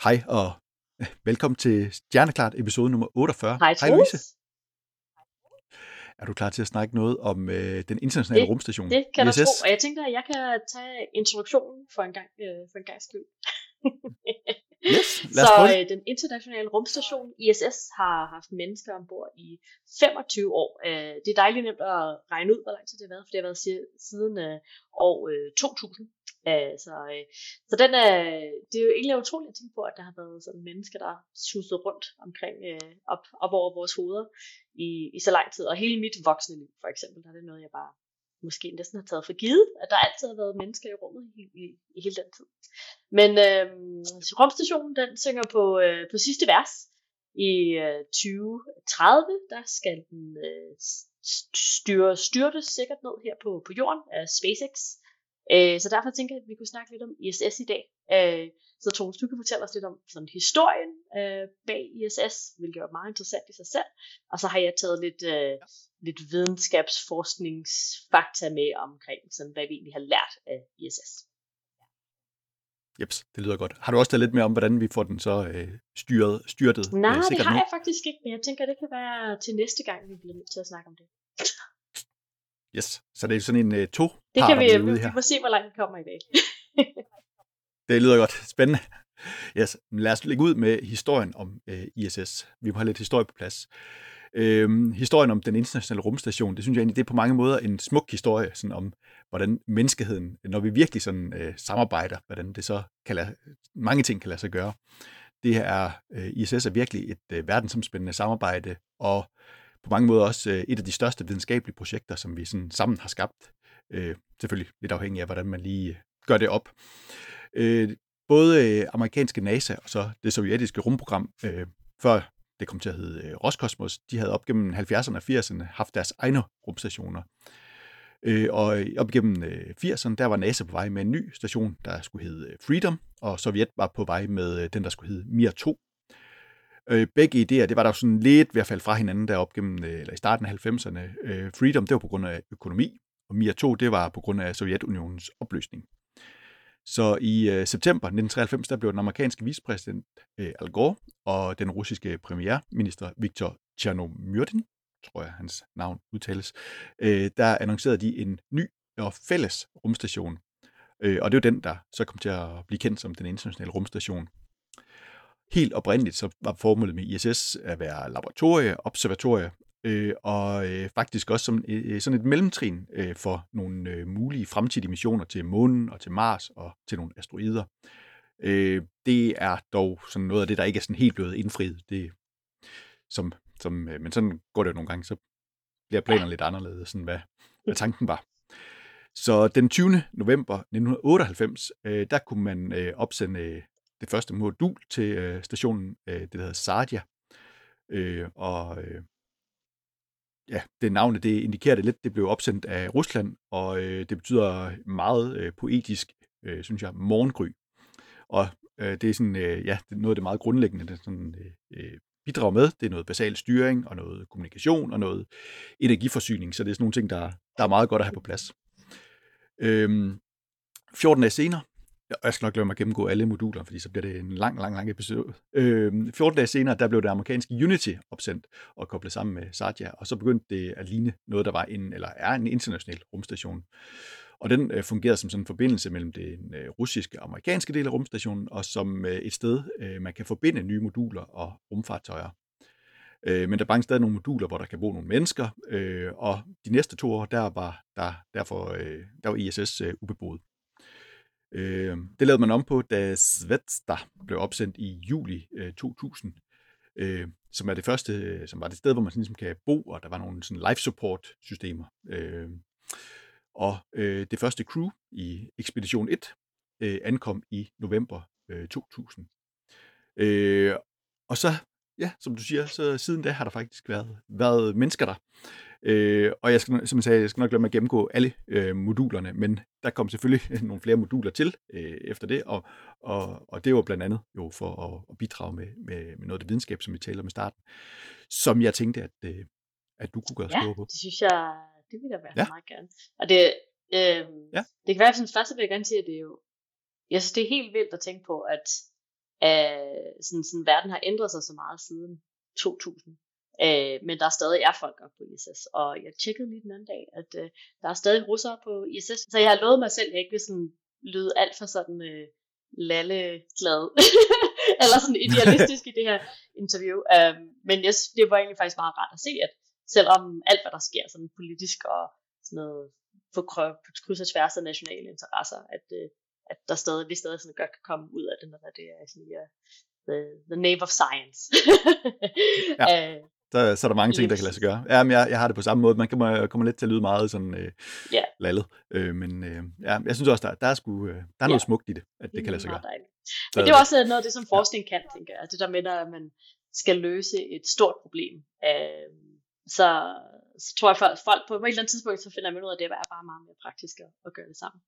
Hej og velkommen til Stjerneklart episode nummer 48. Hej Hej Louise. Troels. Er du klar til at snakke noget om den internationale rumstation Det kan du tro, ISS? og jeg tænkte, at jeg kan tage introduktionen for en gang skyld. Yes, lad os prøve det. Den internationale rumstation ISS har haft mennesker ombord i 25 år. Det er dejligt nemt at regne ud, hvor lang tid det har været, for det har været siden år 2000. Så det er jo egentlig utroligt at tænke på, at der har været sådan mennesker, der har suset rundt omkring op over vores hoveder i så lang tid. Og hele mit voksne liv, for eksempel, der er det noget, jeg bare måske næsten har taget for givet, at der altid har været mennesker i rummet i hele den tid. Men rumstationen, den synger på sidste vers. I 2030, der skal den styrtes sikkert ned her på jorden af SpaceX. Så derfor tænker jeg, at vi kunne snakke lidt om ISS i dag. Så Troels, du kan fortælle os lidt om sådan historien bag ISS, hvilket er meget interessant i sig selv. Og så har jeg taget lidt videnskabsforskningsfakta med omkring, sådan, hvad vi egentlig har lært af ISS. Jeps, det lyder godt. Har du også taget lidt mere om, hvordan vi får den så styrtet? Nej, det har jeg faktisk ikke, men jeg tænker, det kan være til næste gang, vi bliver nødt til at snakke om det. Yes, så det er sådan en to. Det kan vi må se, hvor langt vi kommer i dag. Det lyder godt. Spændende. Yes, lad os lægge ud med historien om ISS. Vi må have lidt historie på plads. Historien om den internationale rumstation, det synes jeg egentlig, det er på mange måder en smuk historie, sådan om hvordan menneskeheden, når vi virkelig sådan samarbejder, hvordan det så mange ting kan lade sig gøre. Det her er, ISS er virkelig et verdensomspændende samarbejde, og på mange måder også et af de største videnskabelige projekter, som vi sådan sammen har skabt. Selvfølgelig lidt afhængig af, hvordan man lige gør det op. Både amerikanske NASA og så det sovjetiske rumprogram, før det kom til at hedde Roskosmos, de havde op gennem 70'erne og 80'erne haft deres egne rumstationer. Og op gennem 80'erne, der var NASA på vej med en ny station, der skulle hedde Freedom, og Sovjet var på vej med den, der skulle hedde Mir 2. Begge idéer, det var der sådan lidt ved at falde fra hinanden deroppe eller i starten af 90'erne. Freedom, det var på grund af økonomi, og Mir 2, det var på grund af Sovjetunionens opløsning. Så i september 1993, der blev den amerikanske vicepræsident Al Gore og den russiske premierminister Viktor Chernomyrdin, tror jeg hans navn udtales, der annoncerede de en ny og fælles rumstation. Og det er jo den, der så kom til at blive kendt som den internationale rumstation. Helt oprindeligt så var formålet med ISS at være laboratorie, observatorie, og faktisk også som sådan et mellemtrin for nogle mulige fremtidige missioner til månen og til Mars og til nogle asteroider. Det er dog sådan noget af det, der ikke er sådan helt blevet indfriet. Men sådan går det jo nogle gange, så bliver planerne lidt anderledes, sådan hvad tanken var. Så den 20. november 1998, der kunne man opsende det første modul til stationen, det der hedder Zarja. Det navnet, det indikerer det lidt, det blev opsendt af Rusland, og det betyder meget poetisk, synes jeg, morgengry. Og det er sådan, det er noget af det meget grundlæggende, det sådan, bidrager med. Det er noget basal styring, og noget kommunikation, og noget energiforsyning, så det er sådan nogle ting, der er meget godt at have på plads. 14 dage senere, og jeg skal nok lade mig gennemgå alle moduler, fordi så bliver det en lang episode. 14 dage senere, der blev det amerikanske Unity opsendt og koblet sammen med Zarja, og så begyndte det at ligne noget, der var en international rumstation. Og den fungerede som sådan en forbindelse mellem den russiske og amerikanske del af rumstationen, og som et sted, man kan forbinde nye moduler og rumfartøjer. Men der er bare stadig nogle moduler, hvor der kan bo nogle mennesker, og de næste 2 år, der var ISS ubeboet. Det lavede man om på, da Zvezda blev opsendt i juli 2000, som er det første, som var det sted, hvor man ligesom kan bo, og der var nogle sådan life support systemer. Og det første crew i Ekspedition 1 ankom i november 2000. Og så, ja, som du siger, så siden da har der faktisk været mennesker der. Og jeg skal nok lade mig gennemgå alle modulerne, men der kom selvfølgelig nogle flere moduler til efter det, og det var blandt andet jo for at bidrage med noget af det videnskab, som vi talte om i starten, som jeg tænkte, at du kunne gøre skåre på. Det synes jeg, det vil jeg være meget gerne. Og det kan være, at først vil jeg gerne sige, at det er jo, jeg synes, det er helt vildt at tænke på, at sådan verden har ændret sig så meget siden 2000. Men der stadig er folk op på ISS, og jeg tjekkede lige den anden dag, at der er stadig russere på ISS, så jeg har lovet mig selv, at jeg ikke vil sådan lyde alt for sådan lalleglad, eller sådan idealistisk i det her interview, men det var egentlig faktisk meget rart at se, at selvom alt hvad der sker sådan politisk og sådan noget på kryds og tværs af nationale interesser, at vi stadig sådan godt kan komme ud af det, når det er sådan the name of science. Så er der mange ting, der kan lade sig gøre. Ja, men jeg har det på samme måde. Man kommer lidt til at lyde meget sådan lallet. Men jeg synes også, der er noget smukt i det, at det kan lade sig gøre. Men det er også noget af det, som forskning kan, tænker jeg. Det der med, at man skal løse et stort problem. Så tror jeg, at folk på et eller andet tidspunkt, så finder man ud af, at det er bare meget mere praktisk at gøre det sammen.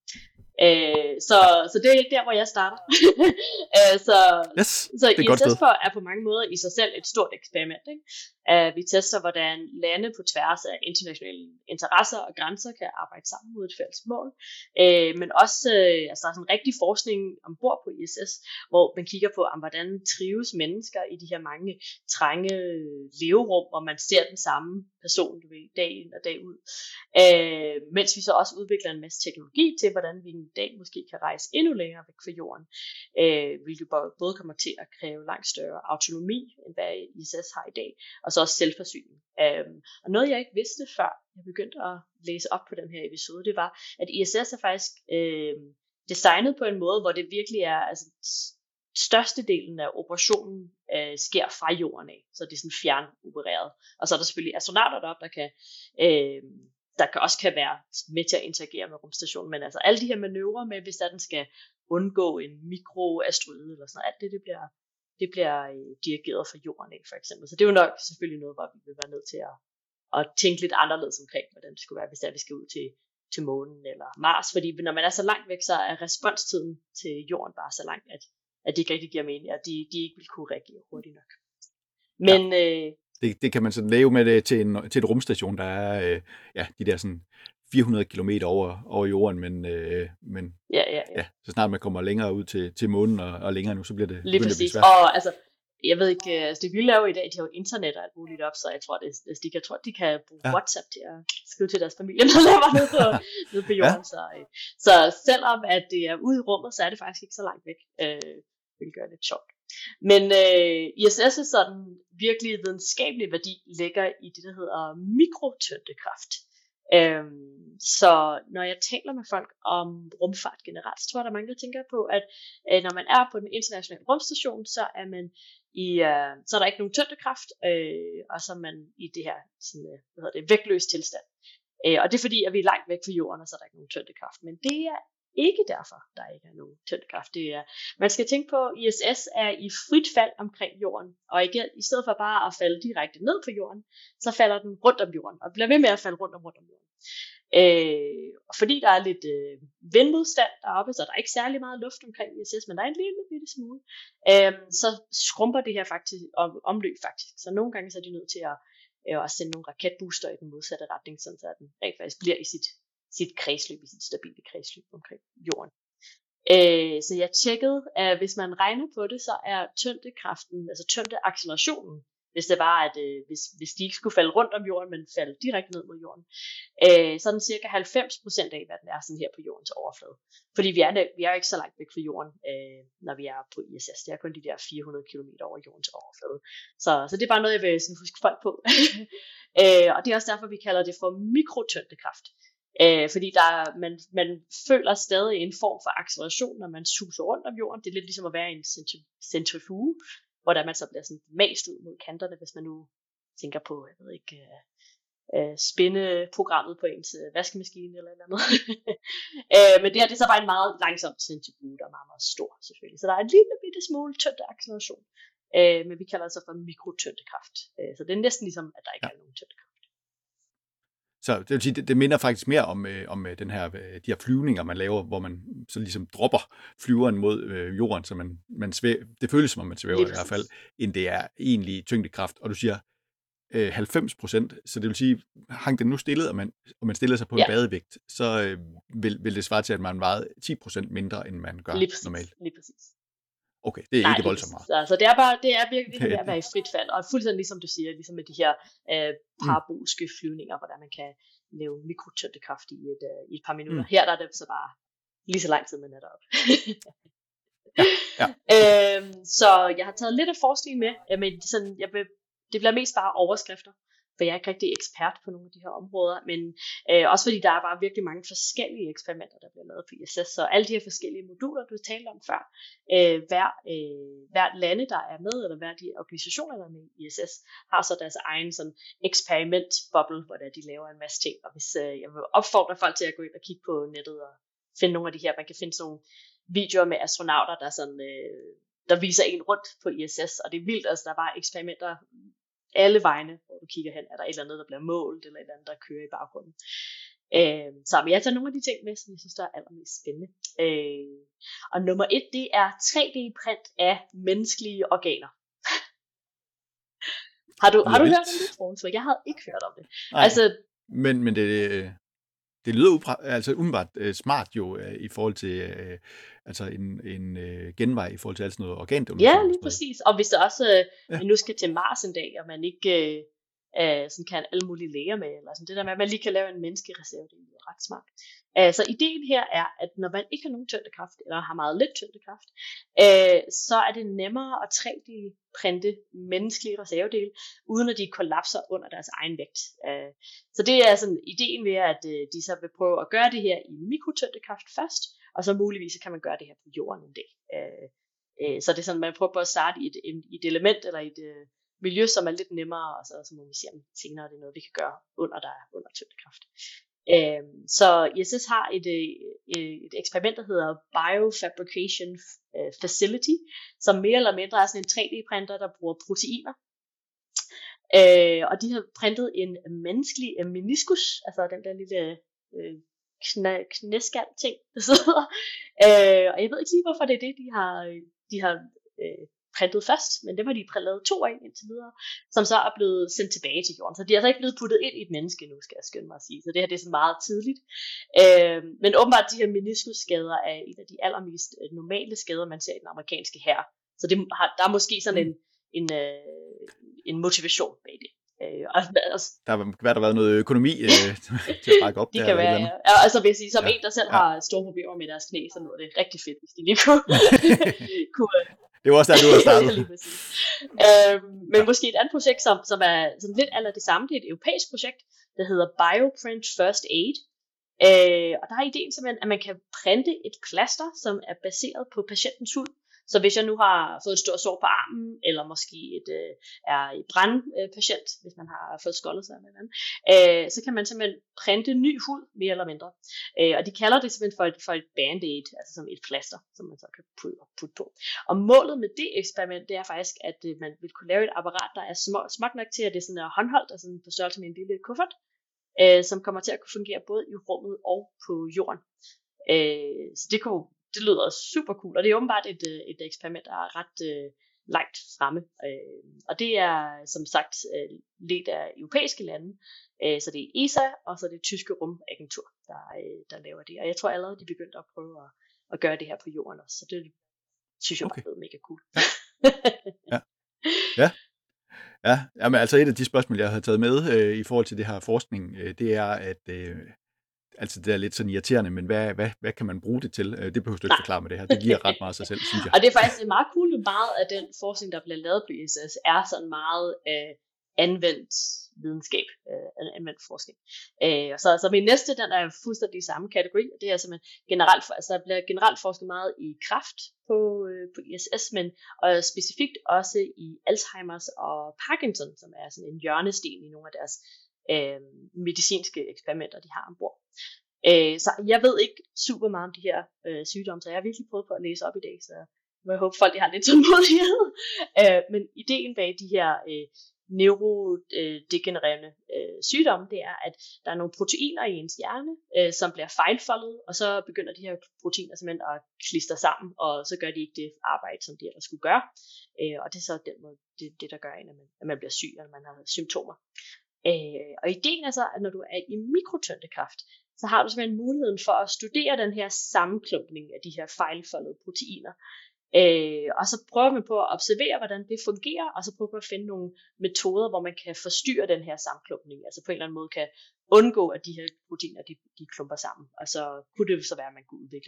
Så det er der, hvor jeg starter. Så ISS er på mange måder i sig selv et stort eksperiment. Ikke? Vi tester, hvordan lande på tværs af internationale interesser og grænser kan arbejde sammen mod et fælles mål. Men også, der er sådan rigtig forskning ombord på ISS, hvor man kigger på, hvordan trives mennesker i de her mange trænge leverum, hvor man ser den samme person dag ind og dag ud. Mens vi så også udvikler en masse teknologi til, hvordan vi en dag måske kan rejse endnu længere væk fra jorden, hvilket både kommer til at kræve langt større autonomi, end hvad ISS har i dag, og så også selvforsyning. Og noget jeg ikke vidste før jeg begyndte at læse op på den her episode, det var, at ISS er faktisk designet på en måde, hvor det virkelig er, altså størstedelen af operationen sker fra jorden af, så det er sådan fjernopereret. Og så er der selvfølgelig astronauter deroppe, der også kan være med til at interagere med rumstationen, men altså alle de her manøvrer med, hvis den skal undgå en mikroasteroide eller sådan noget, alt det bliver dirigeret fra jorden af, for eksempel. Så det er jo nok selvfølgelig noget, hvor vi vil være nødt til at tænke lidt anderledes omkring, hvordan det skulle være, hvis vi skal ud til månen eller Mars, fordi når man er så langt væk, så er responstiden til jorden bare så langt, at det ikke rigtig giver mening, at de ikke vil kunne reagere hurtigt nok. Men det kan man sådan lave med det til en rumstation, der er de der sådan 400 kilometer over jorden, men så snart man kommer længere ud til månen og længere nu, så bliver det lige præcis. Svært. Og altså, jeg ved ikke, det vilde er jo i dag, de har jo internet og alt muligt op, så jeg tror, de kan bruge WhatsApp til at skrive til deres familie, når de er nede på jorden. Så selvom at det er ude i rummet, så er det faktisk ikke så langt væk, hvilket gør det lidt sjovt. Men ISS' sådan virkelig videnskabelig værdi ligger i det, der hedder mikrotyndekraft. Så når jeg taler med folk om rumfart generelt, så tror jeg, der er mange, der tænker på, at når man er på den internationale rumstation, så er man så er der ikke nogen tyndekraft, og så er man i det her sådan, vægtløs tilstand. Og det er fordi, at vi er langt væk fra jorden, og så er der ikke nogen tyndekraft. Men det er ikke derfor, der ikke er nogen tyndekraft. Man skal tænke på, at ISS er i frit fald omkring jorden, og igen, i stedet for bare at falde direkte ned på jorden, så falder den rundt om jorden, og bliver ved med at falde rundt om jorden. Fordi der er lidt vindmodstand deroppe, så der er ikke særlig meget luft omkring ISS, men der er en lille bitte smule, så skrumper det her faktisk omløb faktisk. Så nogle gange så er de nødt til at sende nogle raketbooster i den modsatte retning, sådan så den rent faktisk bliver i sit kredsløb, i sit stabile kredsløb omkring jorden. Så jeg tjekkede, at hvis man regner på det, så er tyndekraften, altså tyndeaccelerationen, hvis det var, at hvis de ikke skulle falde rundt om jorden, men falde direkte ned mod jorden, så er den cirka 90% af, hvad den er sådan her på jordens overflade. Fordi vi er jo ikke så langt væk fra jorden, når vi er på ISS. Det er kun de der 400 km over jordens overflade. Så det er bare noget, jeg vil sådan huske folk på. Og det er også derfor, vi kalder det for mikrotyndekraft. Fordi man føler stadig en form for acceleration, når man suser rundt om jorden. Det er lidt ligesom at være i en centrifuge, hvor man så bliver sådan mast ud mod kanterne, hvis man nu tænker på, jeg ved ikke, spændeprogrammet på ens vaskemaskine eller et eller andet. Men det her, det er så bare en meget langsom centrifuge, der er meget, meget stor selvfølgelig. Så der er en lille bitte smule tyndeacceleration, men vi kalder det så for mikrotyndekraft. Så det er næsten ligesom, at der ikke er nogen tyndekraft. Så det vil sige, det minder faktisk mere om den her, de her flyvninger, man laver, hvor man så ligesom dropper flyveren mod jorden, så man svæver, det føles som om man svæver i hvert fald, end det er egentlig tyngdekraft. Og du siger 90%, så det vil sige, hang den nu stillet, og man stiller sig på en badevægt, så vil det svare til, at man vejede 10% mindre, end man gør normalt. Lige præcis. Okay, det er ikke lige voldsomt præcis. meget. Altså, det er virkelig ved at være i frit fald, og fuldstændig ligesom du siger, ligesom med de her parabolske flyvninger, hvor man kan lave mikrotyndekraft i et par minutter. Her der er det så bare lige så lang tid, man er deroppe. Ja. Så jeg har taget lidt af forskning med, men sådan, det bliver mest bare overskrifter, for jeg er ikke rigtig ekspert på nogle af de her områder, men også fordi der er bare virkelig mange forskellige eksperimenter, der bliver lavet på ISS, så alle de her forskellige moduler, du talte om før, hver lande, der er med, eller hver de organisationer, der er med i ISS, har så deres egen sådan eksperiment-bubble, hvor de laver en masse ting, og hvis jeg vil opfordre folk til at gå ind og kigge på nettet og finde nogle af de her, man kan finde sådan nogle videoer med astronauter, der viser en rundt på ISS, og det er vildt, altså der er bare eksperimenter alle vegne, hvor du kigger hen, er der et eller andet, der bliver målt, eller et eller andet, der kører i baggrunden. Så jeg tager nogle af de ting med, som jeg synes, der er allermest spændende. Og nummer 1, det er 3D-print af menneskelige organer. Har du hørt om det, Troels? For jeg havde ikke hørt om det. Nej, altså, men det lyder umiddelbart smart jo i forhold til altså en genvej i forhold til alt sådan noget organdonation. Ja, lige præcis. Og hvis der også man nu skal til Mars en dag, og man ikke sådan kan alle mulige læger med, eller sådan det der med, at man lige kan lave en menneskereserve, det er ret smart. Så ideen her er, at når man ikke har nogen tyngdekraft, eller har meget lidt tyngdekraft, så er det nemmere at 3D-printe menneskelige reservedele, uden at de kollapser under deres egen vægt. Så det er sådan ideen ved, at de så vil prøve at gøre det her i mikrotyngdekraft først, og så muligvis kan man gøre det her på jorden en dag. Så det er sådan, man prøver på at starte i et element, eller et miljø, som er lidt nemmere, og så må vi se om senere, det er noget, vi kan gøre under tyngdekraft. Så ISS har et eksperiment, der hedder Biofabrication Facility, som mere eller mindre er sådan en 3D-printer, der bruger proteiner. Og de har printet en menneskelig meniskus, altså den der lille knæskal ting, der sidder. Og jeg ved ikke lige, hvorfor det er det, de har printet først, men det har de lavet 2 af indtil videre, som så er blevet sendt tilbage til jorden. Så de er altså ikke blevet puttet ind i et menneske nu, skal jeg skynde mig at sige. Så det her det er så meget tidligt. Men åbenbart de her meniskusskader er en af de allermest normale skader, man ser i den amerikanske hær. Så der er måske sådan en motivation bag det. Der har været noget økonomi til at række op det der. Kan være, ja. Altså vil jeg sige, som en, der selv har store problemer med deres knæ, så nu er det rigtig fedt, hvis de lige kunne det var også der, du har startet. Men måske et andet projekt, som er sådan lidt aller det samme. Det er et europæisk projekt, der hedder Bioprint First Aid. Og der er ideen simpelthen, at man kan printe et plaster, som er baseret på patientens hud. Så hvis jeg nu har fået et stort sår på armen, eller måske er et brandpatient, hvis man har fået skoldet sig eller noget, så kan man simpelthen printe ny hud, mere eller mindre. Og de kalder det simpelthen for et band-aid, altså som et plaster, som man så kan putte på. Og målet med det eksperiment, det er faktisk, at man vil kunne lave et apparat, der er småt nok til, at det sådan er håndholdt, og sådan på størrelse med en lille kuffert, som kommer til at kunne fungere både i rummet og på jorden. Så det lyder super cool, og det er åbenbart et eksperiment, der er ret langt fremme. Og det er som sagt ledt af europæiske lande, så det er ESA, og så er det tyske rumagentur, der laver det. Og jeg tror allerede, de begyndte at prøve at gøre det her på jorden også, så det synes jeg bare er mega cool. Ja, men altså et af de spørgsmål, jeg har taget med i forhold til det her forskning, det er, at altså det er lidt sådan irriterende, men hvad kan man bruge det til? Det behøver du ikke forklare med det her. Det giver ret meget sig selv, synes jeg. Og det er faktisk meget cool, meget af den forskning, der bliver lavet på ISS, er sådan meget anvendt videnskab, anvendt forskning. Så min næste, den er fuldstændig i samme kategori, og det er simpelthen generelt, altså der bliver generelt forsket meget i kræft på ISS, men specifikt også i Alzheimers og Parkinson, som er sådan en hjørnesten i nogle af deres medicinske eksperimenter, de har ombord. Så jeg ved ikke super meget om de her sygdomme, så jeg har virkelig prøvet på at læse op i dag, så jeg håber folk har lidt tålmodighed. Men ideen bag de her neurodegenererende sygdomme, det er, at der er nogle proteiner i ens hjerne, som bliver fejlfoldet, og så begynder de her proteiner simpelthen at klistre sammen, og så gør de ikke det arbejde, som de ellers skulle gøre. Og det er så den måde, det der gør, at man bliver syg, eller man har symptomer. Og ideen er så, at når du er i mikrotyndekraft, så har du simpelthen muligheden for at studere den her sammenklumpning af de her fejlfoldede proteiner. Og så prøver man på at observere, hvordan det fungerer, og så prøver man at finde nogle metoder, hvor man kan forstyrre den her sammenklumpning, altså på en eller anden måde kan undgå, at de her proteiner, de klumper sammen. Og så kunne det så være, at man kunne udvikle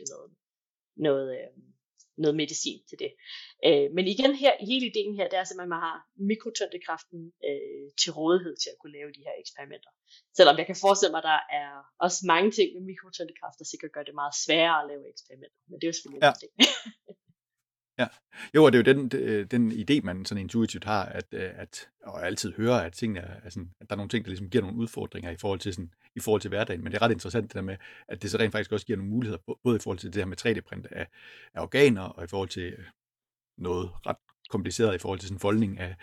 noget medicin til det. Men igen her, hele ideen her, det er simpelthen, at man har mikrotyndekraften til rådighed til at kunne lave de her eksperimenter. Selvom jeg kan forestille mig, at der er også mange ting med mikrotyndekraft, der sikkert gør det meget sværere at lave eksperimenter. Men det er jo selvfølgelig en ting. Ja, jo, og det er jo den idé, man sådan intuitivt har, at og altid hører, at tingene er sådan, at der er nogle ting, der ligesom giver nogle udfordringer i forhold til hverdagen. Men det er ret interessant det der med, at det så rent faktisk også giver nogle muligheder, både i forhold til det her med 3D-print af organer, og i forhold til noget ret kompliceret i forhold til sådan foldning af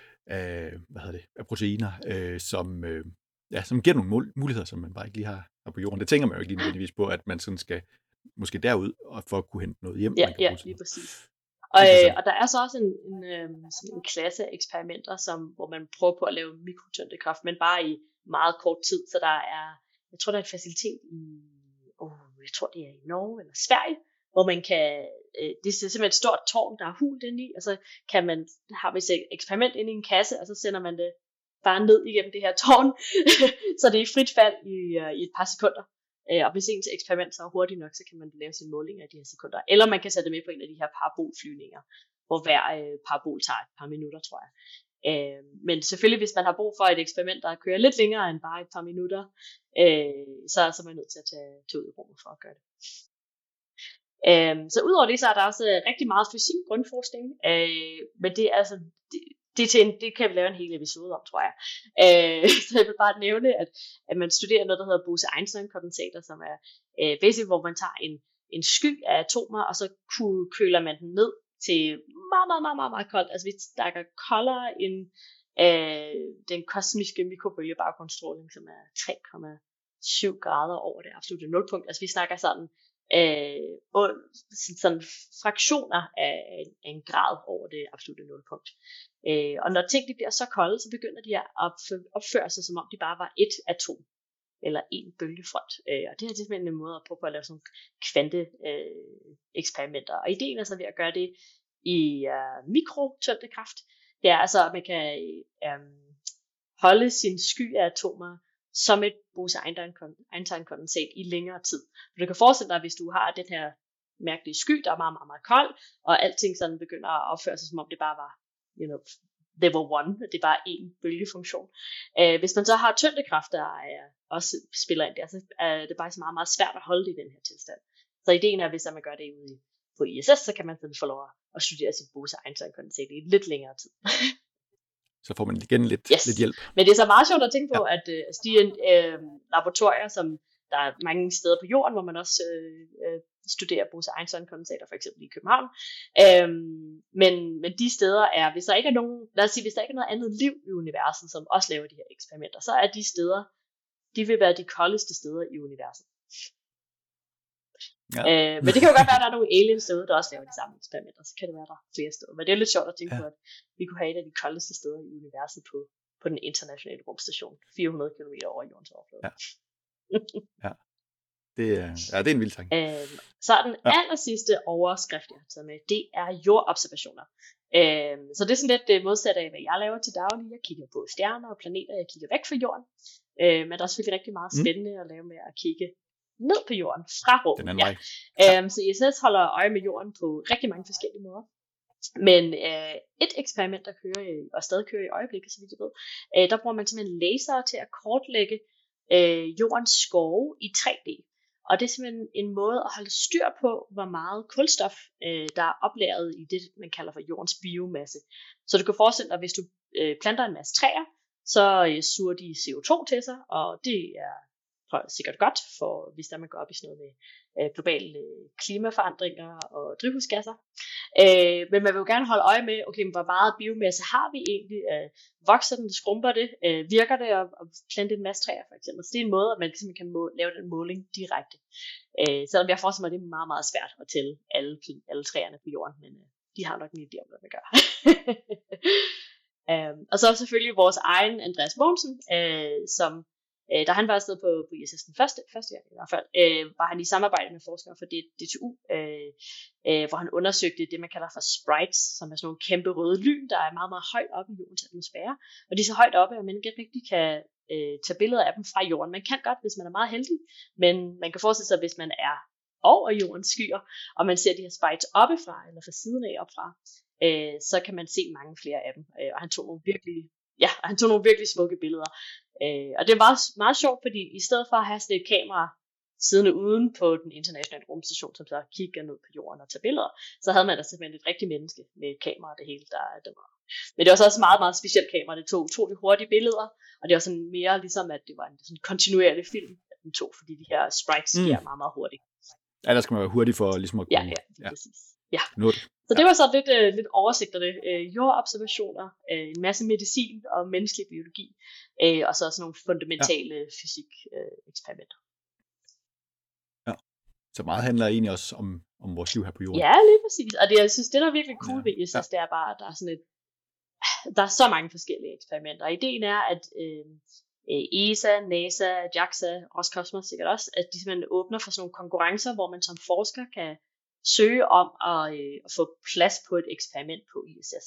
proteiner, som giver nogle muligheder, som man bare ikke lige har på jorden. Det tænker man jo ikke lige nødvendigvis på, at man sådan skal måske derud, og for at kunne hente noget hjem. Ja, lige præcis. Og der er så også en klasse af eksperimenter, hvor man prøver på at lave mikrotyndekraft, men bare i meget kort tid. Så jeg tror, der er en facilitet jeg tror, det er i Norge eller Sverige, hvor man kan, det er simpelthen et stort tårn, der er hult inde i, og så har vi et eksperiment inde i en kasse, og så sender man det bare ned igennem det her tårn, så det er i frit fald i et par sekunder. Og hvis ens eksperiment så er hurtigt nok, så kan man lave sine målinger i de her sekunder. Eller man kan sætte det med på en af de her parabolflyvninger, hvor hver parabol tager et par minutter, tror jeg. Men selvfølgelig, hvis man har brug for et eksperiment, der kører lidt længere end bare et par minutter, så er man nødt til at tage ud i rummet for at gøre det. Så udover det, så er der også rigtig meget fysik grundforskning, men det er altså... Det kan vi lave en hel episode om, tror jeg. Så jeg vil bare nævne, at man studerer noget, der hedder Bose-Einstein-kondensater, som er basic, hvor man tager en sky af atomer, og så køler man den ned til meget, meget, meget, meget, meget koldt. Altså vi snakker koldere end den kosmiske mikrobølgebaggrundsstråling, som er 3,7 grader over det absolutte nulpunkt. Altså vi snakker sådan fraktioner af en grad over det absolutte nulpunkt. Og når ting bliver så kolde, så begynder de at opføre sig, som om de bare var et atom, eller en bølgefront. Og det er simpelthen en måde at prøve at lave sådan kvante eksperimenter. Og ideen er så ved at gøre det i mikrotyndekraft. Det er altså, at man kan holde sin sky af atomer som et Bose-Einstein-kondensat i længere tid. Du kan forestille dig, hvis du har den her mærkelige sky, der er meget, meget, meget kold, og alting sådan begynder at opføre sig, som om det bare var, level 1, det er bare en bølgefunktion. Hvis man så har tyndekraft, der også spiller ind der, så er det bare så meget, meget svært at holde det i den her tilstand. Så ideen er, hvis man gør det ude på ISS, så kan man få lov at studere sit Bose-Einstein-kondensat i lidt længere tid. Så får man igen lidt hjælp. Men det er så meget sjovt at tænke på, at de laboratorier, som der er mange steder på jorden, hvor man også studerer Bose-Einstein-kondensater, for eksempel i København. Men de steder er, hvis der ikke er nogen, lad os sige, hvis der ikke er noget andet liv i universet, som også laver de her eksperimenter, så er de steder, de vil være de koldeste steder i universet. Ja. Men det kan jo godt være, at der er nogle aliens derude, der også laver de samme eksperimenter, så kan det være, der er flere steder. Men det er lidt sjovt at tænke på, at vi kunne have et af de koldeste steder i universet på den internationale rumstation, 400 km over jordens overflade. Ja. Det er en vild tanke. Så den aller sidste overskrift, jeg har taget med, det er jordobservationer. Så det er sådan lidt det modsatte af, hvad jeg laver til daglig. Jeg kigger på stjerner og planeter, jeg kigger væk fra jorden. Men der er selvfølgelig rigtig meget spændende at lave med at kigge ned på jorden fra rummet. Så ISS holder øje med jorden på rigtig mange forskellige måder. Men et eksperiment, der kører og stadig kører i øjeblikket, så vidt jeg ved, der bruger man simpelthen laser til at kortlægge jordens skove i 3D. Og det er simpelthen en måde at holde styr på, hvor meget kulstof, der er oplæret i det, man kalder for jordens biomasse. Så du kan forestille dig, hvis du planter en masse træer, så suger de CO2 til sig, og det er sikkert godt, for hvis der man går op i sådan noget med globale klimaforandringer og drivhusgasser. Men man vil jo gerne holde øje med, okay, hvor meget biomasse har vi egentlig? Vokser den, skrumper det? Virker det at plante en masse træer, for eksempel? Så det er en måde, at man simpelthen kan lave den måling direkte. Selvom jeg forestiller mig, at det er meget, meget svært at tælle alle træerne på jorden, men de har nok en idé om, hvad man gør. Og så selvfølgelig vores egen Andreas Mogensen, som Da han var afsted på ISS den første gang i hvert fald, var han i samarbejde med forskere fra DTU, hvor han undersøgte det, man kalder for sprites, som er sådan nogle kæmpe røde lyn, der er meget, meget højt oppe i jordens atmosfære. Og de er så højt oppe, at man ikke rigtig kan tage billeder af dem fra jorden. Man kan godt, hvis man er meget heldig, men man kan forestille sig, hvis man er over jordens skyer, og man ser de her sprites oppefra, eller fra siden af opfra, så kan man se mange flere af dem. Og han tog nogle virkelig smukke billeder. Og det var meget sjovt, fordi i stedet for at have sådan et kamera siddende uden på den internationale rumstation, som så kigger ned på jorden og tager billeder, så havde man da simpelthen et rigtigt menneske med et kamera og det hele, der var. Men det var så også meget, meget specielt kamera. Det tog utrolig hurtige billeder, og det var sådan mere ligesom, at det var en sådan kontinuerlig film, at den tog, fordi de her sprites sker meget, meget hurtigt. Ja, der skal man være hurtig for ligesom at kunne... Ja, præcis. Ja. Så Ja. det var så lidt oversigt af det. Jordobservationer, en masse medicin og menneskelig biologi, og så sådan nogle fundamentale fysik-eksperimenter. Ja. Så meget handler egentlig også om vores liv her på jorden. Ja, lige præcis. Og det, jeg synes, det der er virkelig cool ved ISS, det er bare, at der er så mange forskellige eksperimenter. Og ideen er, at ESA, NASA, JAXA, Roskosmos sikkert også, at de simpelthen åbner for sådan nogle konkurrencer, hvor man som forsker kan søge om at få plads på et eksperiment på ISS.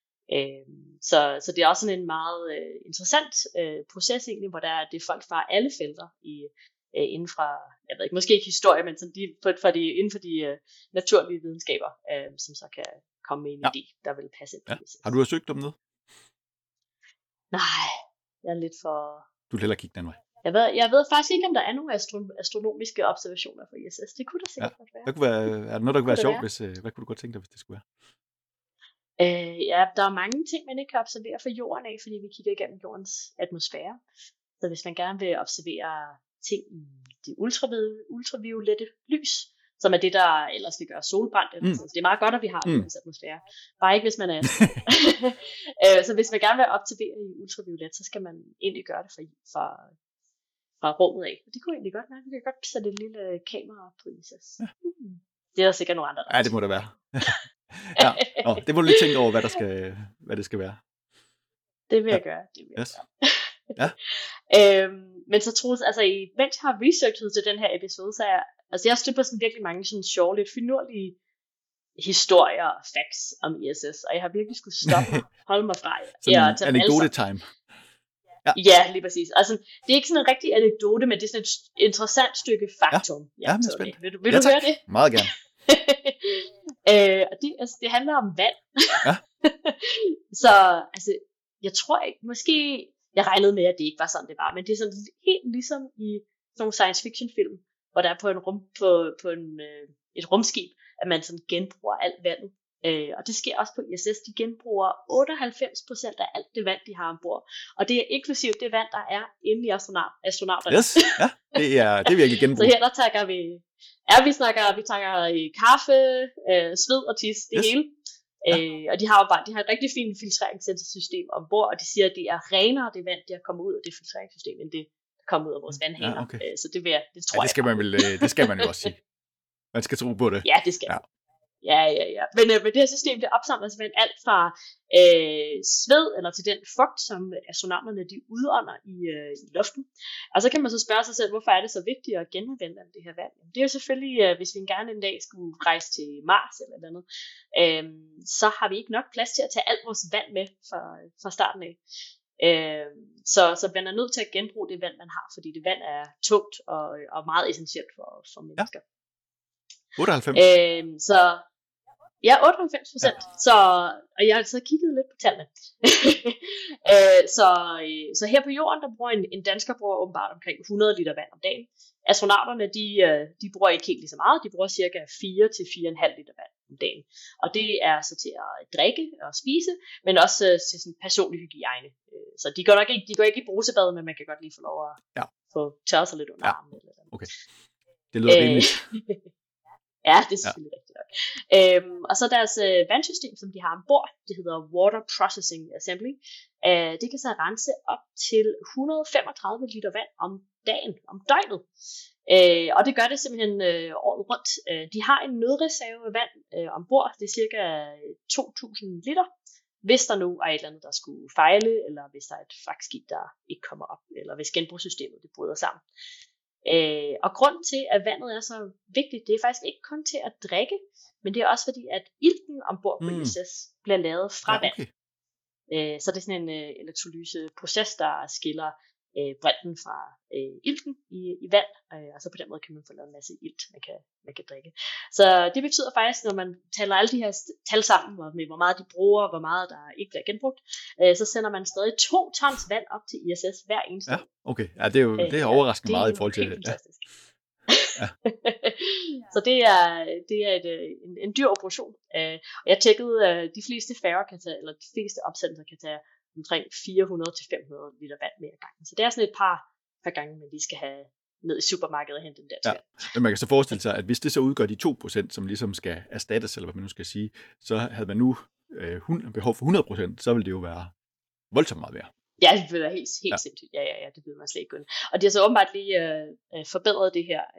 Så det er også sådan en meget interessant proces egentlig, hvor det er folk fra alle felter inden fra, jeg ved ikke, måske ikke historie, men sådan inden for de naturlige videnskaber, som så kan komme med en idé, der vil passe ind på ISS. Har du søgt om noget? Nej, jeg er lidt for... Du vil hellere kigge den vej. Jeg ved faktisk ikke, om der er nogle astronomiske observationer for ISS. Det kunne der sikkert godt være. Er der noget, der kunne være sjovt? Hvad kunne du godt tænke dig, hvis det skulle være? Ja, der er mange ting, man ikke kan observere fra jorden af, fordi vi kigger igennem jordens atmosfære. Så hvis man gerne vil observere ting i det ultraviolette lys, som er det, der ellers vil gøre solbrændt. Så det er meget godt, at vi har jordens atmosfære. Bare ikke, hvis man er... så hvis man gerne vil observere i ultraviolet, så skal man egentlig gøre det fra rummet af. Og det kunne egentlig godt være. Vi kan godt sætte et lille kamera op på ISS. Ja. Det er der sikkert nogle andre, der det må det være. Ja. Det må du lige tænke over, hvad det skal være. Det vil jeg gøre. Ja. Men så troede mens jeg har researchet til den her episode, så jeg stødte på sådan virkelig mange sådan sjove, lidt finurlige historier og facts om ISS, og jeg har virkelig skulle stoppe mig, holde mig fra sådan en anekdote time. Ja, lige præcis. Altså, det er ikke sådan en rigtig anekdote, men det er sådan et interessant stykke faktum. Ja, men spændt. Vil du høre det? Meget gerne. Og det handler om vand. Ja. Så jeg tror ikke, måske jeg regnede med, at det ikke var sådan, det var, men det er sådan helt ligesom i sådan nogle science fiction film, hvor der er på et rumskib, at man sådan genbruger alt vandet. Og det sker også på ISS. De genbruger 98% af alt det vand, de har ombord. Og det er inklusivt det vand, der er inde i astronauterne. Yes, ja, det er virkelig genbrug. Så her der tager vi tager kaffe, sved og tis, det hele. Og de har et rigtig fint filtreringssystem ombord, og de siger, at det er renere det vand, der kommer ud af det filtreringssystem, end det der kommer ud af vores vandhaner. Okay. Så det tror jeg. Det skal man jo også sige. Man skal tro på det. Ja, det skal. Ja. Men det her system, det opsamler simpelthen alt fra sved, eller til den fugt, som astronauterne de udånder i luften. Og så kan man så spørge sig selv, hvorfor er det så vigtigt at genanvende det her vand? Det er jo selvfølgelig, hvis vi gerne en dag skulle rejse til Mars eller noget, så har vi ikke nok plads til at tage alt vores vand med fra starten af. Så man er nødt til at genbruge det vand, man har, fordi det vand er tungt og meget essentielt for mennesker. 98? Ja, 98%. Ja. Og jeg har så kigget lidt på tallene. Så her på jorden, der bruger en dansker åbenbart omkring 100 liter vand om dagen. Astronauterne, de bruger ikke helt lige så meget. De bruger cirka 4 til 4,5 liter vand om dagen. Og det er så til at drikke og spise, men også til sådan personlig hygiejne. Så de går ikke i brusebad, men man kan godt lige få lov at få tørret sig lidt under armen. Eller sådan. Okay. Det lyder rimeligt. Ja, det er selvfølgelig rigtigt nok. Og så deres vandsystem, som de har ombord, det hedder Water Processing Assembly. Det kan så rense op til 135 liter vand om dagen, om døgnet. Og det gør det simpelthen året rundt. De har en nødreserve vand ombord, det er cirka 2.000 liter. hvis der nu er et eller andet, der skulle fejle, eller hvis der er et fragtskib, der ikke kommer op, eller hvis genbrugssystemet det bryder sammen. Og grunden til, at vandet er så vigtigt, det er faktisk ikke kun til at drikke, men det er også fordi, at ilten ombord på ISS bliver lavet fra vand. Så det er sådan en elektrolyseproces, der skiller brinten fra ilten i vand, og så på den måde kan man få lavet en masse ilt, man kan drikke. Så det betyder faktisk, når man tæller alle de her tal sammen, med hvor meget de bruger, og hvor meget der ikke bliver genbrugt, så sender man stadig 2 tons vand op til ISS hver eneste år. Ja, okay. Ja, det er overraskende meget i forhold til... Ja. Så det er en dyr operation. Og jeg tjekkede, de fleste færger kan tage, eller de fleste opsendelser kan tage omkring 400 til 500 liter vand mere ad gangen. Så det er sådan et par gange, man lige skal have ned i supermarkedet og hente en dansk vand. Men man kan så forestille sig, at hvis det så udgør de 2%, som ligesom skal erstattes, eller hvad man nu skal sige, så havde man nu behov for 100%, så ville det jo være voldsomt meget værd. Ja, det ville være helt sindssygt. Ja, det ville man slet ikke kunne. Og de har så åbenbart lige forbedret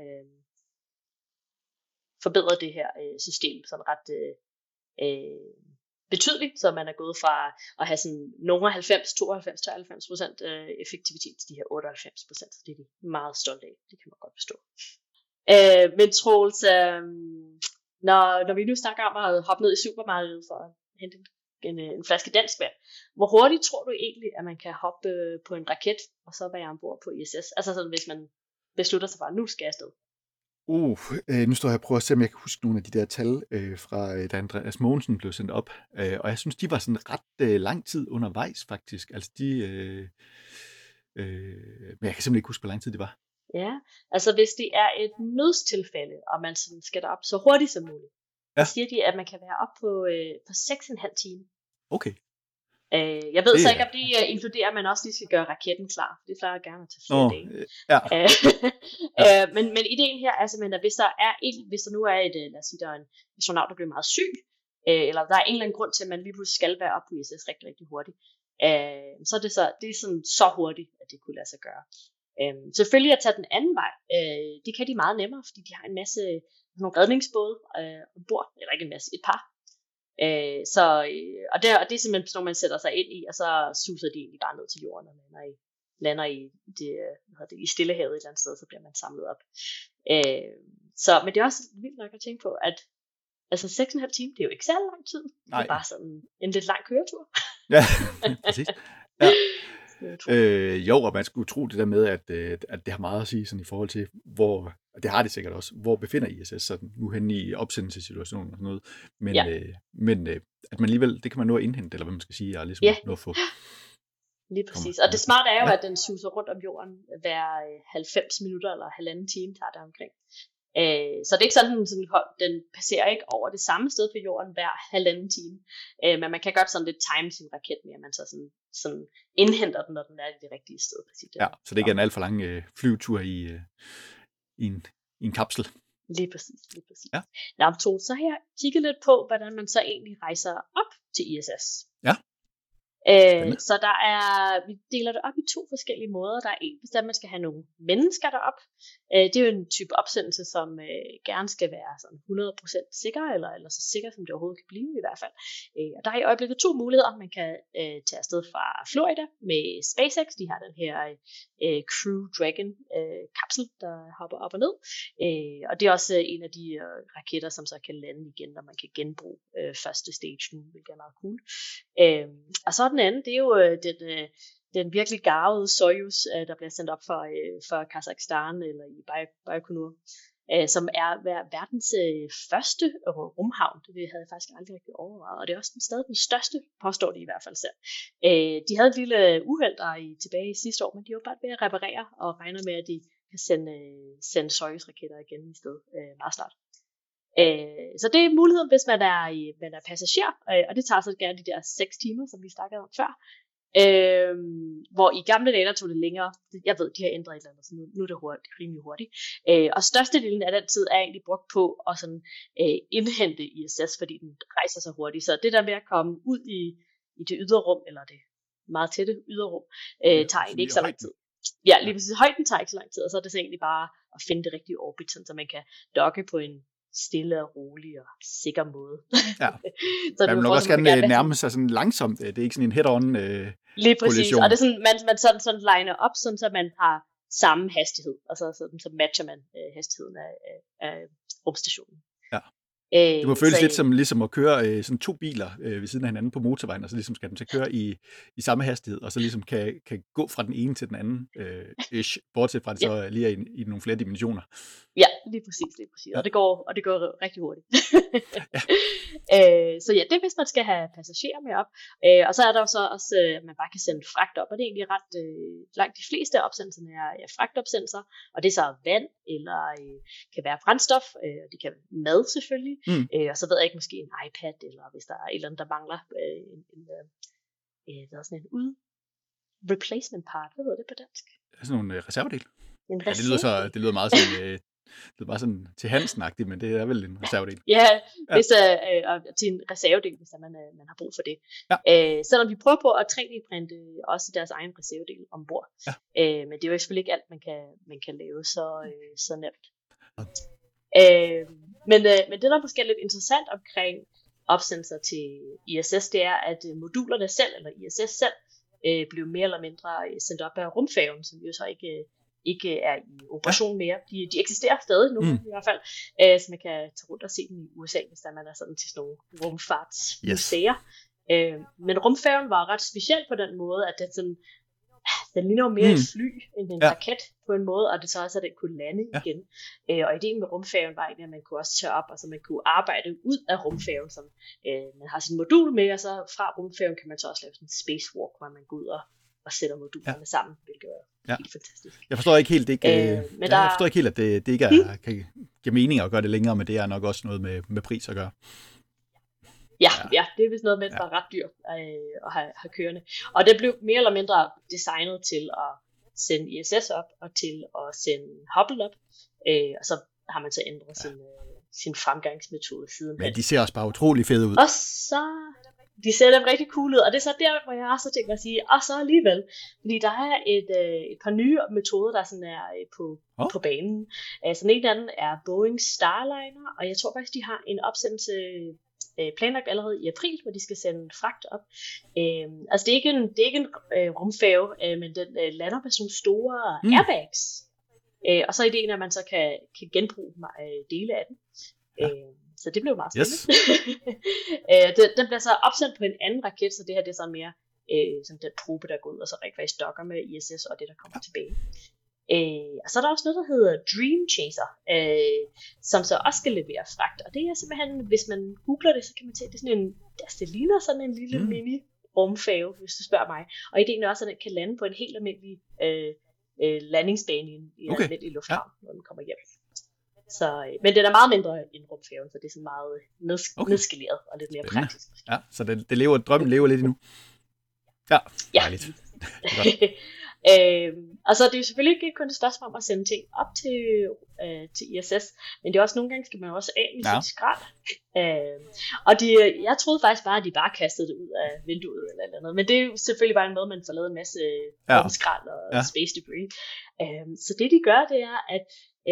det her system sådan ret betydeligt, så man er gået fra at have sådan nogle 92-93% effektivitet til de her 98%, så det er de meget stolte af. Det kan man godt forstå. Men Troels, når vi nu snakker om at hoppe ned i supermarkedet for at hente en flaske dansk vand, hvor hurtigt tror du egentlig, at man kan hoppe på en raket og så være ombord på ISS? Altså sådan, hvis man beslutter sig for, at nu skal jeg afsted. Nu står jeg og prøver at se, om jeg kan huske nogle af de der tal fra da Andreas Mogensen blev sendt op. Og jeg synes, de var sådan ret lang tid undervejs, faktisk. Altså men jeg kan simpelthen ikke huske, hvor lang tid det var. Ja, altså hvis det er et nødstilfælde, og man sådan skal derop så hurtigt som muligt, så siger de, at man kan være op på 6,5 timer. Okay. Jeg ved så ikke, om det inkluderer, at man også lige skal gøre raketten klar. Det plejer jeg gerne at tage flere dage. Men ideen her er simpelthen, at hvis der nu er et, lad os sige, der er en astronaut, der bliver meget syg, eller der er en eller anden grund til, at man lige pludselig skal være op på ISS rigtig, rigtig hurtigt, så er det er sådan så hurtigt, at det kunne lade sig gøre. Selvfølgelig at tage den anden vej, det kan de meget nemmere, fordi de har en masse nogle redningsbåde ombord, eller ikke en masse, et par. Og det er simpelthen når man sætter sig ind i, og så suser de egentlig bare ned til jorden og lander i i Stillehavet et eller andet sted, så bliver man samlet op. Men det er også vildt nok at tænke på, at altså 6,5 timer, det er jo ikke særlig lang tid. Nej. Det er bare sådan en lidt lang køretur. Ja, præcis. Ja. Og man skulle tro det der med, at det har meget at sige sådan i forhold til, hvor, og det har det sikkert også, hvor befinder ISS sådan nu hen i opsendelsessituationen og sådan noget, men at man alligevel, det kan man nå at indhente, eller hvad man skal sige, og ligesom nå at få. Lige præcis, og det smarte er jo, at den suser rundt om jorden hver 90 minutter eller halvanden time tager det omkring. Så det er ikke sådan, den passerer ikke over det samme sted på jorden hver halvanden time, men man kan godt sådan lidt time sin raket med, at man så sådan indhenter den, når den er i det rigtige sted. Ja, så det ikke er en alt for lang flyvetur i en kapsel. Lige præcis. Ja. Så har jeg kigget lidt på, hvordan man så egentlig rejser op til ISS. Ja. Så vi deler det op i 2 forskellige måder. Der er en, hvis man skal have nogle mennesker derop. Det er jo en type opsendelse, som gerne skal være sådan 100% sikker, eller så sikker, som det overhovedet kan blive i hvert fald. Og der er i øjeblikket 2 muligheder. Man kan tage afsted fra Florida med SpaceX. De har den her Crew Dragon kapsel, der hopper op og ned. Og det er også en af de raketter, som så kan lande igen, når man kan genbruge første stage nu, hvilket er meget cool. Og så den anden, det er jo den virkelig garvede Soyuz, der bliver sendt op for Kazakhstan eller i Baikonur, som er verdens første rumhavn. Det havde jeg faktisk aldrig rigtig overvejet, og det er også stadig den største, påstår de i hvert fald selv. De havde et lille uheld tilbage i sidste år, men de var bare ved at reparere og regner med, at de kan sende Soyuz-raketter igen i stedet meget snart. Så det er muligheden, hvis man er passager, og det tager så gerne de der 6 timer, som vi snakkede om før. Hvor i gamle dage, der tog det længere. Jeg ved, de har ændret et eller andet, så nu er det rimelig hurtigt. Og størstedelen af den tid er egentlig brugt på at sådan, indhente ISS, fordi den rejser så hurtigt. Så det der med at komme ud i det ydre rum, eller det meget tætte ydre rum, tager egentlig ikke så lang tid. Ja, lige præcis. Højden tager ikke så lang tid, og så er det så egentlig bare at finde det rigtige orbit, så man kan dokke på en stille og rolig og sikker måde. Ja. Så man vil nok også gerne nærme sig sådan langsomt. Det er ikke sådan en head-on lige præcis. kollision. Og det er sådan, man sådan liner op, sådan så man har samme hastighed, og så matcher man hastigheden af rumstationen. Ja. Det må føles lidt som ligesom at køre sådan to biler ved siden af hinanden på motorvejen, og så ligesom skal den så køre i samme hastighed, og så ligesom kan gå fra den ene til den anden, bortset fra det så lige er i nogle flere dimensioner. Ja, lige præcis. Ja. Og det går rigtig hurtigt. Ja. Så ja, det er hvis man skal have passagerer med op. Og så er der jo så også, at man bare kan sende fragt op, og det er egentlig ret langt de fleste af opsendelserne er fragtopsendelser, og det er så vand, eller kan være brændstof, og det kan være mad selvfølgelig, og så ved jeg ikke, måske en iPad, eller hvis der er et eller andet, der mangler sådan en replacement part, hvad hedder det på dansk? Sådan nogle reservedel. Ja, det lyder meget sådan... Det er bare sådan til Hansen-agtigt, men det er vel en reservedel. Ja, hvis, til en reservedel, hvis man har brug for det. Ja. Selvom vi prøver på at 3D-printe også deres egen reservedel ombord. Ja. Men det er jo selvfølgelig ikke alt, man kan lave så nemt. Ja. Men det, der er måske lidt interessant omkring opsendelser til ISS, det er, at modulerne selv, eller ISS selv, blev mere eller mindre sendt op af rumfærgen, som jo så ikke er i operation mere. De eksisterer stadig nu i hvert fald, så man kan tage rundt og se dem i USA, hvis der man er sådan til sådan nogle rumfartsmuseer. Men rumfærgen var ret speciel på den måde, at den ligner mere et fly end en raket på en måde, og det så også, at den kunne lande igen. Og ideen med rumfærgen var egentlig, at man kunne også tage op, og så man kunne arbejde ud af rumfærgen, som man har sin modul med, og så fra rumfærgen kan man så også lave sådan en spacewalk, hvor man går ud og sætter modulerne sammen, hvilket er helt fantastisk. Jeg forstår ikke helt, at det ikke kan give mening at gøre det længere, men det er nok også noget med pris at gøre. Ja, det er vist noget med, at det var ret dyrt at have kørende. Og det blev mere eller mindre designet til at sende ISS op, og til at sende Hubble op, og så har man så ændret sin fremgangsmetode siden. Men de ser også bare utrolig fede ud. Og så... De ser dem rigtig cool ud, og det er så der, hvor jeg også har tænkt mig at sige, og så alligevel, fordi der er et par nye metoder, der sådan er på banen. Så den ene af dem er Boeing Starliner, og jeg tror faktisk, de har en opsendelse planlagt allerede i april, hvor de skal sende fragt op. Altså det er ikke en rumfærge, men den lander med sådan store airbags. Og så er ideen, at man så kan genbruge dele af den. Så det blev meget spændende. Yes. Den bliver så opsendt på en anden raket, så det her det er så mere sådan den probe, der går ud, og så rent faktisk dokker med ISS og det, der kommer tilbage. Og så er der også noget, der hedder Dream Chaser, som så også skal levere fragt. Og det er simpelthen, hvis man googler det, så kan man se, det ligner sådan en lille mini rumfærge, hvis du spørger mig. Og ideen er også, at den kan lande på en helt almindelig landingsbane i en almindelig lufthavn, når den kommer hjem. Så, men den er meget mindre end rumfærgen, så det er sådan meget nedskaleret og lidt mere praktisk. Ja, så drømmen lever lidt endnu. Ja, dejligt. Og så er det jo selvfølgelig ikke kun det spørgsmål om at sende ting op til ISS, men det er også nogle gange, skal man jo også af med sit skrald. Og jeg troede faktisk bare, at de bare kastede det ud af vinduet eller andet, men det er jo selvfølgelig bare en måde, man får lavet en masse skrald og space debris. Så det de gør, det er, at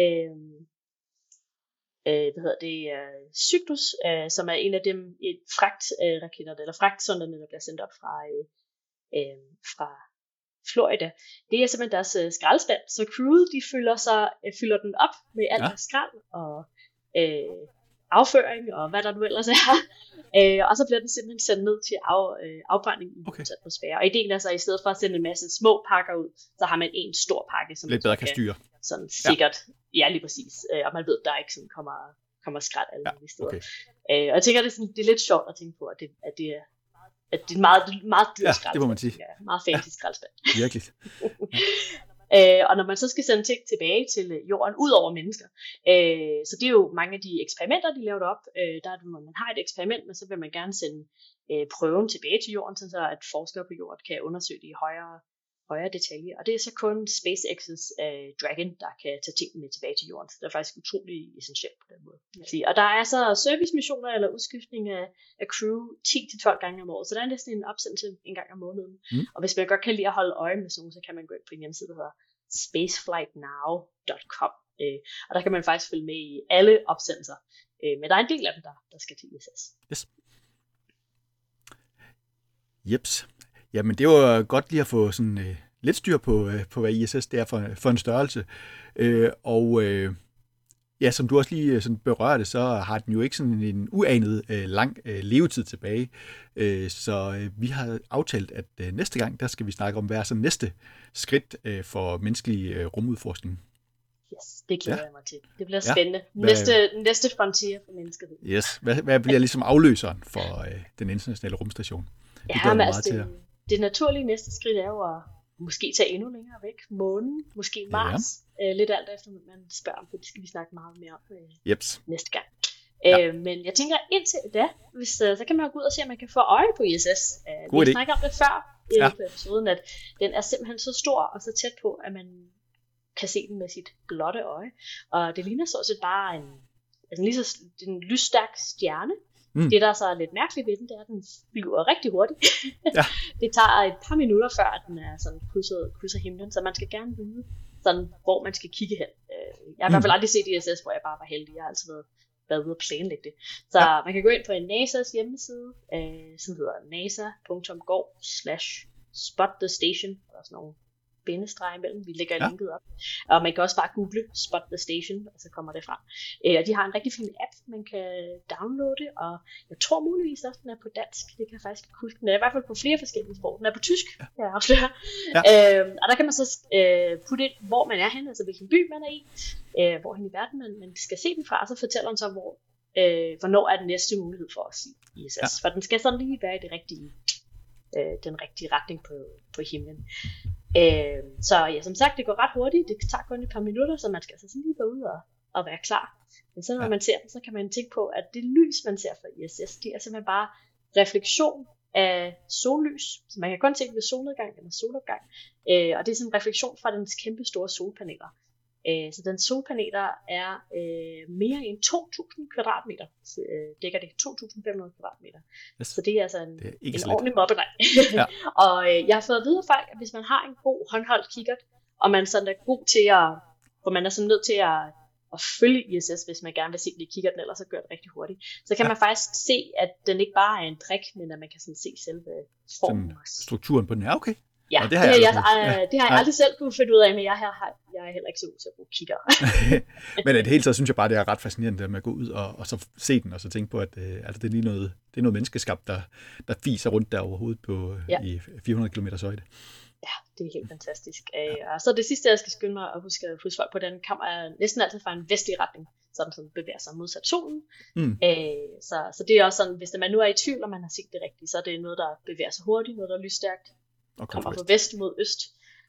Cygnus, som er en af dem fragtraketterne, eller fragtsonderne, der bliver sendt op fra Florida. Det er simpelthen deres skraldespand, så crewet de fylder den op med alt deres skrald og afføring og hvad der nu ellers er, og så bliver den simpelthen sendt ned til afbrænding i atmosfæren. Og ideen er så, i stedet for at sende en masse små pakker ud, så har man en stor pakke, som lidt bedre kan styre. Sådan sikkert, ja lige præcis, og man ved, der ikke sådan kommer skrald alle mulige steder. Og jeg tænker, det er lidt sjovt at tænke på, at det er et meget dyrt skraldespand. Det må man sige. Ja, meget fancy skraldespand. Virkelig. Og når man så skal sende ting tilbage til jorden, ud over mennesker, så det er jo mange af de eksperimenter, de laver op, der når man har et eksperiment, men så vil man gerne sende prøven tilbage til jorden, så at forskere på jorden kan undersøge det i højere detaljer. Og det er så kun SpaceX's Dragon, der kan tage tingene med tilbage til jorden. Så det er faktisk utrolig essentielt på den måde. Og der er så servicemissioner eller udskiftning af crew 10-12 gange om året. Så der er næsten en opsendelse en gang om måneden. Og hvis man godt kan lide at holde øje med sådan nogen, så kan man gå ind på en hjemmeside, der hedder spaceflightnow.com. Og der kan man faktisk følge med i alle opsendelser. Men der er en del af dem, der skal til ISS. Yes. Jeps. Jamen, det var godt lige at få sådan lidt styr på, hvad ISS det er for en størrelse. Ja, som du også lige sådan berørte, så har den jo ikke sådan en uanet lang levetid tilbage. Så vi har aftalt, at næste gang, der skal vi snakke om, hvad er så næste skridt for menneskelig rumudforskning. Yes, det glæder jeg mig til. Det bliver spændende. Næste frontier for menneskehed. Yes, hvad bliver ligesom afløseren for den internationale rumstation? Det glæder mig meget til. Det naturlige næste skridt er jo at måske tage endnu længere væk. Månen, måske Mars. Lidt alt efter, man spørger om, for det skal vi snakke meget mere om næste gang. Men jeg tænker indtil da, så kan man jo gå ud og se, om man kan få øje på ISS. Vi har snakket om det før i episoden, at den er simpelthen så stor og så tæt på, at man kan se den med sit blotte øje. Og det ligner så set bare en lysstærk stjerne. Det, der så er lidt mærkeligt ved den, det er, at den flyver rigtig hurtigt. Det tager et par minutter, før den er sådan krydser himlen, så man skal gerne vide, sådan, hvor man skal kigge hen. Jeg har i hvert fald aldrig set ISS, hvor jeg bare var heldig. Jeg har altid været ude at planlægge det. Så man kan gå ind på en NASA's hjemmeside, som hedder nasa.gov/spotthestation, eller sådan nogle bindestreg imellem. Vi lægger linket op. Og man kan også bare google Spot the Station, og så kommer det frem. Og de har en rigtig fin app, man kan downloade, og jeg tror muligvis også, den er på dansk. Det kan jeg faktisk ikke huske. Den er i hvert fald på flere forskellige sprog. Den er på tysk, kan jeg afsløre. Og der kan man så putte ind, hvor man er henne, altså hvilken by man er i, hvor hen i verden man skal se den fra, og så fortæller den så, hvornår er den næste mulighed for at se ISS. For den skal sådan lige være i den rigtige retning på himlen. Så ja, som sagt, det går ret hurtigt. Det tager kun et par minutter, så man skal altså sådan lige gå ud og være klar. Men så når man ser den, så kan man tænke på, at det lys, man ser fra ISS, det er simpelthen bare refleksion af sollys. Så man kan kun se det ved solnedgang eller solopgang. Og det er sådan en refleksion fra dens kæmpe store solpaneler. Så den solpaneler er mere end 2.000 kvadratmeter. Dækker det 2.500 kvadratmeter. Yes. Så det er altså en ordentlig mobbedrej. Og jeg har fået at vide af folk, at hvis man har en god håndholdt kikkert, og man sådan er god til hvor man er sådan nødt til at følge ISS, hvis man gerne vil se det i kikkerten, ellers så gør det rigtig hurtigt. Så kan man faktisk se, at den ikke bare er en prik, men at man kan sådan se selve formen. Strukturen på den er okay. Ja, det har jeg aldrig selv kunne finde ud af, men jeg er heller ikke så god til at bruge kigger. Men i det hele taget synes jeg bare, det er ret fascinerende med at gå ud og så se den, og så tænke på, at det er lige noget menneskeskabt, der fiser rundt der overhovedet på i 400 km højde. Ja, det er helt fantastisk. Og så det sidste, jeg skal skynde mig at huske folk på, den kommer næsten altid fra en vestlig retning, sådan som bevæger sig modsat solen. Så det er også sådan, hvis man nu er i tvivl, om man har set det rigtigt, så er det noget, der bevæger sig hurtigt, noget, der er lysstærkt, kommer fra vest mod øst,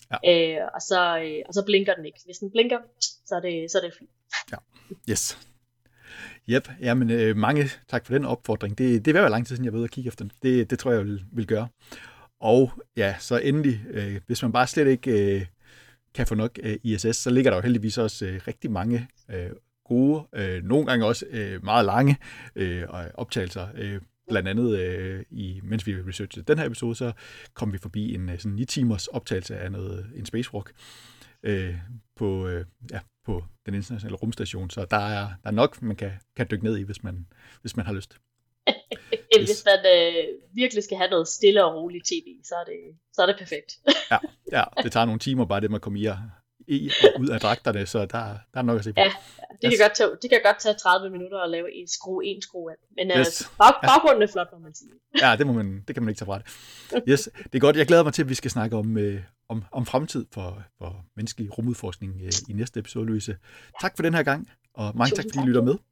og så blinker den ikke. Hvis den blinker, så er det fint. Ja, yes. Yep, jamen mange tak for den opfordring. Det er været lang tid siden, jeg var ude og kigge efter den. Det tror jeg vil gøre. Og ja, så endelig, hvis man bare slet ikke kan få nok ISS, så ligger der jo heldigvis også rigtig mange gode, nogle gange også meget lange optagelser. Blandt andet, mens vi researchede den her episode, så kom vi forbi en sådan 9 timers optagelse af en spacewalk på den internationale rumstation. Så der er nok, man kan dykke ned i, hvis man har lyst. Hvis man virkelig skal have noget stille og roligt tv, så er det perfekt. ja, det tager nogle timer bare det, man kommer i og ud af dragterne, så der er nok at se på. Ja, det kan godt tage 30 minutter at lave en skrue af. Men baggrunden er flot, må man sige. Ja, det kan man ikke tage fra det. Yes, det er godt. Jeg glæder mig til, at vi skal snakke om fremtid for menneskelig rumudforskning i næste episode, Louise. Tak for den her gang, og mange tak, fordi I lytter med.